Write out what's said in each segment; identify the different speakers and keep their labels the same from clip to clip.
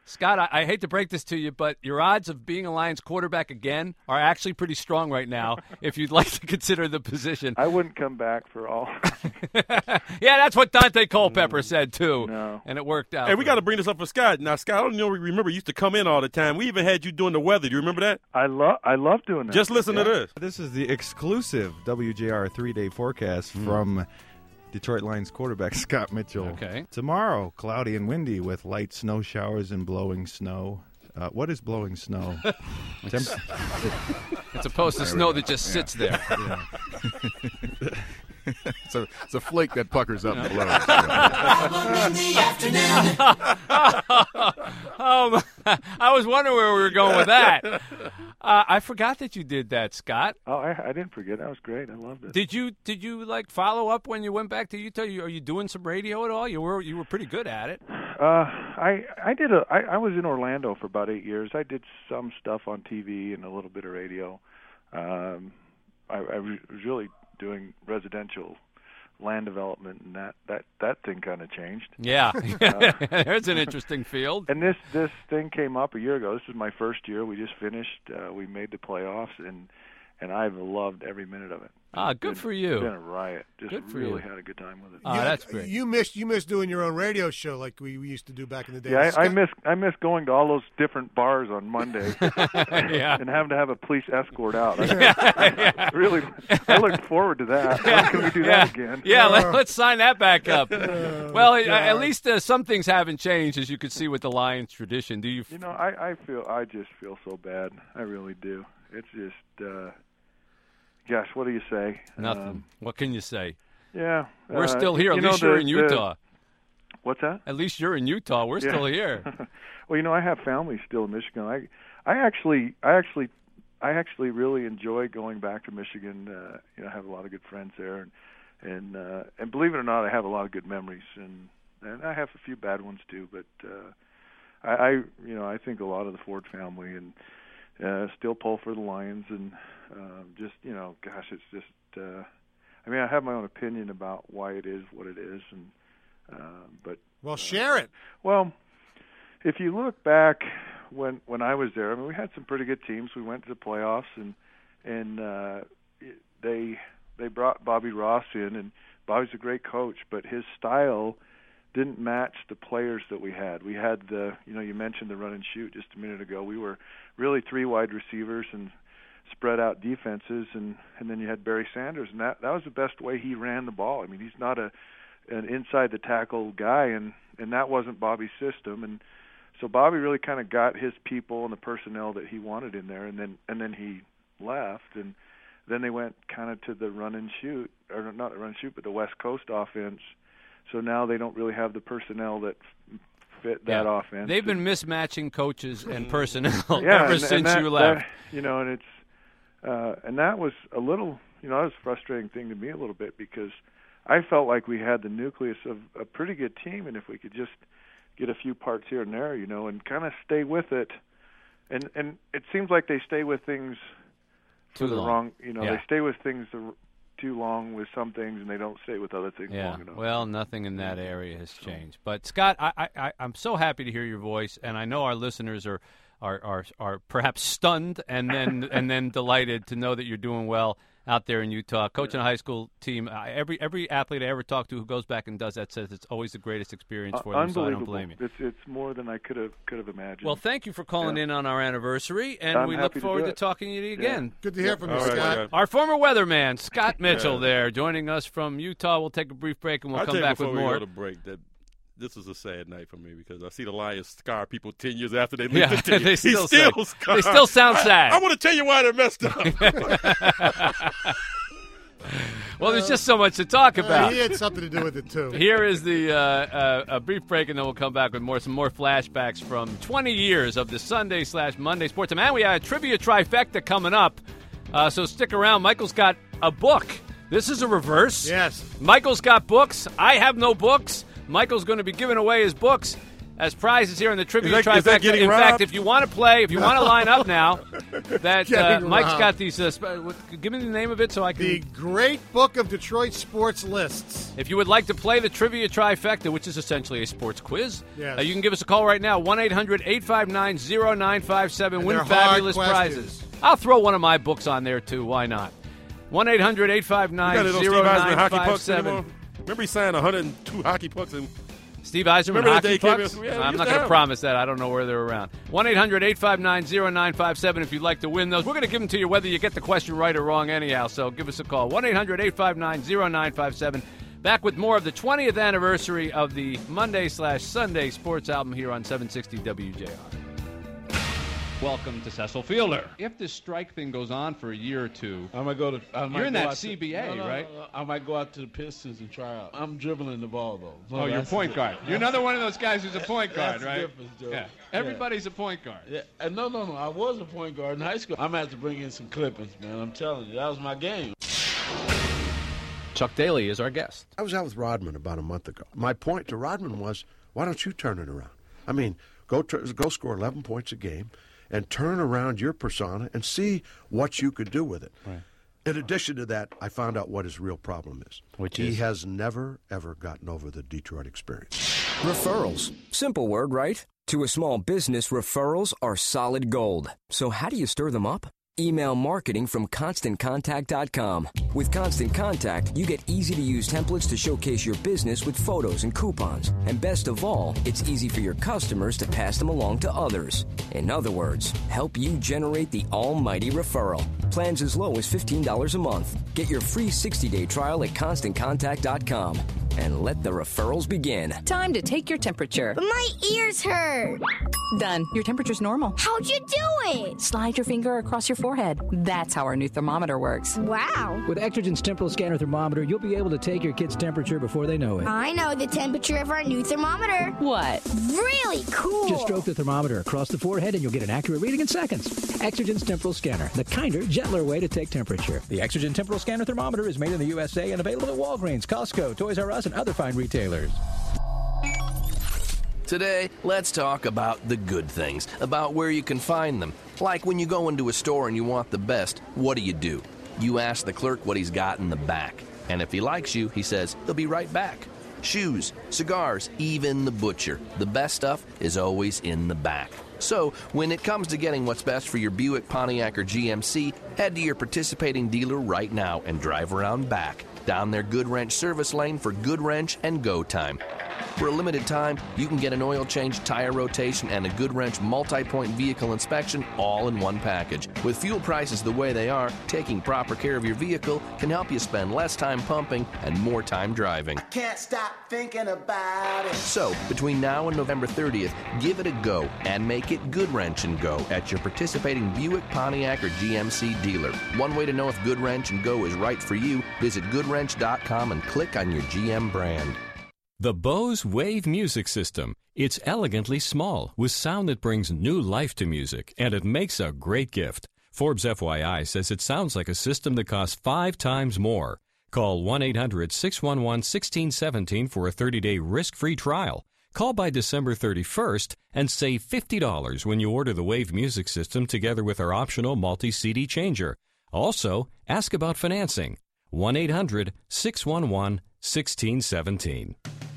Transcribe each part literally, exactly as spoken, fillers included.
Speaker 1: Scott, I, I hate to break this to you, but your odds of being a Lions quarterback again are actually pretty strong right now, if you'd like to consider the position.
Speaker 2: I wouldn't come back for all.
Speaker 1: Yeah, that's what Dante Culpepper said, too.
Speaker 2: No.
Speaker 1: And it worked out.
Speaker 3: Hey, we got to bring this up for Scott. Now, Scott, I don't know, remember, you used to come in all the time. We even had you doing the weather. Do you remember that?
Speaker 2: I love I love doing that.
Speaker 3: Just listen
Speaker 2: yeah.
Speaker 3: to this.
Speaker 4: This is the exclusive W J R three-day forecast mm. from Detroit Lions quarterback Scott Mitchell.
Speaker 1: Okay.
Speaker 4: Tomorrow, cloudy and windy with light snow showers and blowing snow. Uh, what is blowing snow? Temp-
Speaker 1: It's opposed to snow that just sits there.
Speaker 4: Yeah.
Speaker 5: it's, a, it's a flake that puckers up and blows.
Speaker 1: um, I was wondering where we were going with that. Uh, I forgot that you did that, Scott.
Speaker 2: Oh, I, I didn't forget. That was great. I loved it.
Speaker 1: Did you did you like follow up when you went back to Utah? You, are you doing some radio at all? You were you were pretty good at it.
Speaker 2: Uh, I I did a I, I was in Orlando for about eight years. I did some stuff on T V and a little bit of radio. Um, I, I was really doing residential land development, and that, that, that thing kind of changed.
Speaker 1: Yeah, uh, there's an interesting field.
Speaker 2: And this this thing came up a year ago. This is my first year. We just finished. Uh, we made the playoffs, and and I've loved every minute of it.
Speaker 1: Ah, good
Speaker 2: been,
Speaker 1: for you.
Speaker 2: It's been a riot. Just
Speaker 1: good for
Speaker 2: really
Speaker 1: you.
Speaker 2: had a good time with it.
Speaker 1: Ah,
Speaker 6: you,
Speaker 1: that's great.
Speaker 6: You missed you missed doing your own radio show like we, we used to do back in the day.
Speaker 2: Yeah, I, I miss I miss going to all those different bars on Monday,
Speaker 1: yeah.
Speaker 2: and having to have a police escort out. I, yeah. Really, I look forward to that. When can we do
Speaker 1: yeah.
Speaker 2: that again?
Speaker 1: Yeah, let, let's sign that back up.
Speaker 6: Oh,
Speaker 1: well, uh, at least uh, some things haven't changed, as you can see with the Lions tradition. Do you? F-
Speaker 2: You know, I, I feel I just feel so bad. I really do. It's just. Uh, Gosh, what do you say?
Speaker 1: Nothing.
Speaker 2: Um,
Speaker 1: what can you say?
Speaker 2: Yeah.
Speaker 1: We're
Speaker 2: uh,
Speaker 1: still here. At
Speaker 2: you know,
Speaker 1: least you're
Speaker 2: the,
Speaker 1: in Utah.
Speaker 2: The, what's that?
Speaker 1: At least you're in Utah. We're
Speaker 2: yeah.
Speaker 1: still here.
Speaker 2: Well, you know, I have family still in Michigan. I, I actually, I actually, I actually really enjoy going back to Michigan. Uh, you know, I have a lot of good friends there, and and uh, and believe it or not, I have a lot of good memories, and and I have a few bad ones too. But uh, I, I, you know, I think a lot of the Ford family and uh, still pull for the Lions and. Um, just you know, gosh, it's just. Uh, I mean, I have my own opinion about why it is what it is, and uh, but
Speaker 6: well, share it.
Speaker 2: Well, if you look back when when I was there, I mean, we had some pretty good teams. We went to the playoffs, and and uh, they they brought Bobby Ross in, and Bobby's a great coach, but his style didn't match the players that we had. We had the, you know, you mentioned the run and shoot just a minute ago. We were really three wide receivers and spread out defenses, and, and then you had Barry Sanders, and that, that was the best way he ran the ball. I mean, he's not a an inside the tackle guy, and, and that wasn't Bobby's system. And so Bobby really kind of got his people and the personnel that he wanted in there, and then and then he left, and then they went kind of to the run and shoot, or not the run and shoot, but the West Coast offense. So now they don't really have the personnel that fit that
Speaker 1: yeah.
Speaker 2: offense.
Speaker 1: They've been mismatching coaches and personnel
Speaker 2: yeah,
Speaker 1: ever
Speaker 2: and,
Speaker 1: since
Speaker 2: and that,
Speaker 1: you left.
Speaker 2: That, you know, and it's uh, and that was a little, you know, that was a frustrating thing to me a little bit, because I felt like we had the nucleus of a pretty good team, and if we could just get a few parts here and there, you know, and kind of stay with it, and and it seems like they stay with things for
Speaker 1: Too
Speaker 2: the
Speaker 1: long.
Speaker 2: wrong, you know,
Speaker 1: Yeah.
Speaker 2: they stay with things the, too long with some things, and they don't stay with other things
Speaker 1: Yeah,
Speaker 2: long enough.
Speaker 1: well, nothing in that area has changed. But Scott, I, I, I'm so happy to hear your voice, and I know our listeners are, are, are, are perhaps stunned and then and then delighted to know that you're doing well out there in Utah, coaching a high school team. Uh, every every athlete I ever talk to who goes back and does that says it's always the greatest experience for
Speaker 2: uh,
Speaker 1: them. So I don't
Speaker 2: unbelievable.
Speaker 1: blame you.
Speaker 2: It's it's more than I could have could have imagined.
Speaker 1: Well, thank you for calling
Speaker 2: Yeah.
Speaker 1: in on our anniversary, and
Speaker 2: I'm
Speaker 1: we
Speaker 2: happy
Speaker 1: look
Speaker 2: to
Speaker 1: forward
Speaker 2: do
Speaker 1: to
Speaker 2: it.
Speaker 1: talking to you again.
Speaker 6: Good to hear from you,
Speaker 3: All right,
Speaker 6: Scott.
Speaker 3: Scott.
Speaker 1: Our former weatherman, Scott Mitchell, there, joining us from Utah. We'll take a brief break, and we'll
Speaker 3: I'll
Speaker 1: come
Speaker 3: tell you
Speaker 1: back
Speaker 3: before
Speaker 1: with
Speaker 3: we
Speaker 1: more.
Speaker 3: go to break that this is a sad night for me, because I see the Lions scar people ten years after they leave
Speaker 1: Yeah,
Speaker 3: the team.
Speaker 1: they
Speaker 3: He's
Speaker 1: still
Speaker 3: still
Speaker 1: say-
Speaker 3: scarred.
Speaker 1: they still sound sad.
Speaker 3: I, I want to tell you why they messed up.
Speaker 1: Well, there's just so much to talk
Speaker 6: Uh,
Speaker 1: about.
Speaker 6: he had something to do with it too.
Speaker 1: Here is the uh, uh, a brief break, and then we'll come back with more some more flashbacks from twenty years of the Sunday slash Monday Sports. And we have a trivia trifecta coming up, uh, so stick around. Michael's got a book. This is a reverse.
Speaker 6: Yes.
Speaker 1: Michael's got books. I have no books. Michael's going to be giving away his books. as prizes here in the Trivia
Speaker 3: Is that- is
Speaker 1: Trifecta.
Speaker 3: that getting
Speaker 1: in
Speaker 3: robbed?
Speaker 1: fact, if you want to play, if you want to line up now, that uh,
Speaker 6: Getting
Speaker 1: Mike's
Speaker 6: robbed.
Speaker 1: got these. Uh, sp- what, give me the name of it so I can.
Speaker 6: The Great Book of Detroit Sports Lists.
Speaker 1: If you would like to play the Trivia Trifecta, which is essentially a sports quiz,
Speaker 6: Yes.
Speaker 1: uh, you can give us a call right now, one eight hundred eight five nine zero nine five seven.
Speaker 6: And
Speaker 1: Win
Speaker 6: they're hard
Speaker 1: fabulous
Speaker 6: questions.
Speaker 1: prizes. I'll throw one of my books on there, too. Why not? one eight hundred eight five
Speaker 3: You
Speaker 1: nine
Speaker 3: got it on Steve
Speaker 1: zero
Speaker 3: Eisman
Speaker 1: nine
Speaker 3: hockey
Speaker 1: five
Speaker 3: pucks anymore?
Speaker 1: seven.
Speaker 3: Remember he signed one hundred two hockey pucks and
Speaker 1: Steve Eiserman,
Speaker 3: Remember that
Speaker 1: hockey
Speaker 3: day he came
Speaker 1: pucks?
Speaker 3: in? Yeah, we
Speaker 1: I'm
Speaker 3: used
Speaker 1: not
Speaker 3: to
Speaker 1: going to
Speaker 3: have
Speaker 1: promise that. I don't know where they're around. one eight hundred eight five nine zero nine five seven if you'd like to win those. We're going to give them to you whether you get the question right or wrong anyhow, so give us a call. one eight hundred eight five nine zero nine five seven. Back with more of the twentieth anniversary of the Monday slash Sunday sports album here on seven sixty W J R. Welcome to Cecil Fielder. If this strike thing goes on for a year or two,
Speaker 7: I might go to. I might
Speaker 1: You're in
Speaker 7: go
Speaker 1: that
Speaker 7: out to-
Speaker 1: C B A,
Speaker 7: no, no,
Speaker 1: right?
Speaker 7: no, no. I might go out to the Pistons and try out. I'm dribbling the ball though. No,
Speaker 1: oh, you're
Speaker 7: that's
Speaker 1: point
Speaker 7: the-
Speaker 1: guard. You're another one of those guys who's a point guard,
Speaker 7: That's the
Speaker 1: right?
Speaker 7: difference, Joe.
Speaker 1: Yeah.
Speaker 7: Yeah.
Speaker 1: Everybody's a point guard.
Speaker 7: Yeah, and no, no, no. I was a point guard in high school. I'm gonna have to bring in some clippings, man. I'm telling you, that was my game.
Speaker 1: Chuck Daly is our guest.
Speaker 8: I was out with Rodman about a month ago. My point to Rodman was, why don't you turn it around? I mean, go tr- go score eleven points a game and turn around your persona and see what you could do with it.
Speaker 1: Right.
Speaker 8: In addition to that, I found out what his real problem is.
Speaker 1: Which
Speaker 8: he
Speaker 1: is?
Speaker 8: has never, ever gotten over the Detroit experience.
Speaker 9: Referrals. Simple word, right? To a small business, referrals are solid gold. So how do you stir them up? Email marketing from constant contact dot com. With Constant Contact, you get easy-to-use templates to showcase your business with photos and coupons. And best of all, it's easy for your customers to pass them along to others. In other words, help you generate the almighty referral. Plans as low as fifteen dollars a month. Get your free sixty-day trial at constant contact dot com. And let the referrals begin.
Speaker 10: Time to take your temperature.
Speaker 11: But my ears hurt.
Speaker 10: Done. Your temperature's normal.
Speaker 11: How'd you do it?
Speaker 10: Slide your finger across your forehead. That's how our new thermometer works.
Speaker 11: Wow.
Speaker 12: With Exergen's Temporal Scanner Thermometer, you'll be able to take your kid's temperature before they know it.
Speaker 11: I know the temperature of our new thermometer.
Speaker 10: What?
Speaker 11: Really cool.
Speaker 12: Just stroke the thermometer across the forehead and you'll get an accurate reading in seconds. Exergen's Temporal Scanner, the kinder, gentler way to take temperature. The Exergen Temporal Scanner Thermometer is made in the U S A and available at Walgreens, Costco, Toys R Us, and other fine retailers.
Speaker 13: Today, let's talk about the good things, about where you can find them. Like when you go into a store and you want the best, what do you do? You ask the clerk what he's got in the back. And if he likes you, he says he'll be right back. Shoes, cigars, even the butcher. The best stuff is always in the back. So, when it comes to getting what's best for your Buick, Pontiac, or G M C, head to your participating dealer right now and drive around back, down their Good Wrench service lane for Good Wrench and Go Time. For a limited time, you can get an oil change, tire rotation, and a Good Wrench multi-point vehicle inspection all in one package. With fuel prices the way they are, taking proper care of your vehicle can help you spend less time pumping and more time driving.
Speaker 14: Can't stop thinking about it.
Speaker 13: So, between now and November thirtieth, give it a go and make it Good Wrench and Go at your participating Buick, Pontiac, or G M C dealer. One way to know if Good Wrench and Go is right for you, visit good wrench dot com and click on your G M brand.
Speaker 15: The Bose Wave Music System. It's elegantly small, with sound that brings new life to music, and it makes a great gift. Forbes F Y I says it sounds like a system that costs five times more. Call one eight hundred six one one one six one seven for a thirty-day risk-free trial. Call by December thirty-first and save fifty dollars when you order the Wave Music System together with our optional multi-C D changer. Also, ask about financing. one eight hundred six one one one six one seven.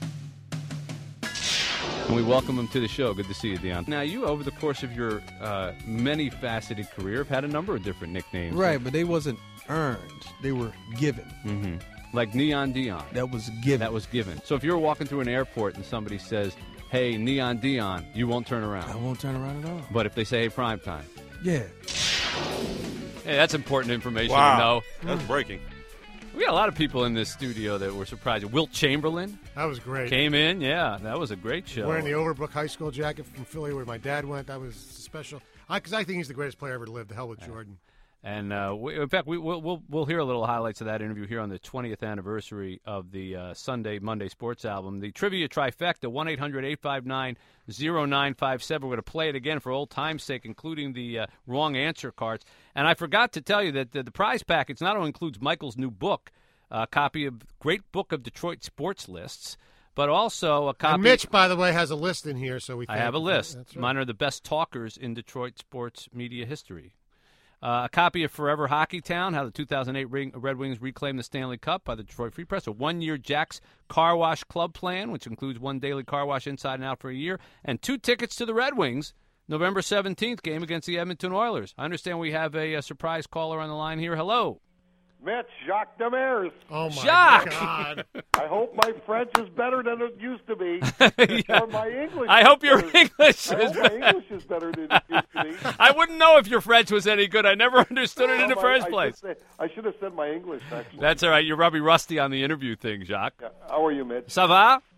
Speaker 1: And we welcome him to the show. Good to see you, Deion. Now, you, over the course of your uh, many-faceted career, have had a number of different nicknames.
Speaker 16: Right, but they wasn't earned. They were given.
Speaker 1: Mm-hmm. Like Neon Deion.
Speaker 16: That was given.
Speaker 1: That was given. So if you're walking through an airport and somebody says, hey, Neon Deion, you won't turn around.
Speaker 16: I won't turn around at all.
Speaker 1: But if they say, hey, prime time.
Speaker 16: Yeah.
Speaker 1: Hey, that's important information
Speaker 3: wow.
Speaker 1: to know.
Speaker 3: That's breaking.
Speaker 1: We got a lot of people in this studio that were surprised. Wilt Chamberlain.
Speaker 6: That was great.
Speaker 1: Came in, yeah. That was a great show.
Speaker 6: Wearing the Overbrook High School jacket from Philly where my dad went. That was special. Because I, I think he's the greatest player ever to live. The hell with yeah. Jordan.
Speaker 1: And, uh, we, in fact, we, we'll, we'll we'll hear a little highlights of that interview here on the twentieth anniversary of the uh, Sunday Monday Sports album. The Trivia Trifecta, one eight hundred eight five nine oh nine five seven. We're going to play it again for old time's sake, including the uh, wrong answer cards. And I forgot to tell you that the, the prize package not only includes Michael's new book, a copy of Great Book of Detroit Sports Lists, but also a copy.
Speaker 6: And Mitch, by the way, has a list in here, so we.
Speaker 1: I
Speaker 6: thank
Speaker 1: have a
Speaker 6: you for that.
Speaker 1: list.
Speaker 6: That's right.
Speaker 1: Mine are the best talkers in Detroit sports media history. Uh, a copy of Forever Hockeytown, how the two thousand eight Ring, Red Wings reclaimed the Stanley Cup by the Detroit Free Press. A one-year Jack's Car Wash Club plan, which includes one daily car wash inside and out for a year, and two tickets to the Red Wings, November seventeenth game against the Edmonton Oilers. I understand we have a, a surprise caller on the line here. Hello.
Speaker 17: Mitch, Jacques Demers.
Speaker 6: Oh, my
Speaker 1: Jacques!
Speaker 6: God.
Speaker 17: I hope my French is better than it used to be.
Speaker 1: Yeah.
Speaker 17: Or my English
Speaker 1: I
Speaker 17: is
Speaker 1: hope your
Speaker 17: better.
Speaker 1: English
Speaker 17: I
Speaker 1: is
Speaker 17: hope my English is better than it used to be.
Speaker 1: I wouldn't know if your French was any good. I never understood it in the
Speaker 17: No,
Speaker 1: first
Speaker 17: I, I
Speaker 1: place.
Speaker 17: should say- I should have said my English, actually.
Speaker 1: That's all right. You're probably rusty on the interview thing, Jacques.
Speaker 17: Yeah. How are you, Mitch?
Speaker 1: Ça va?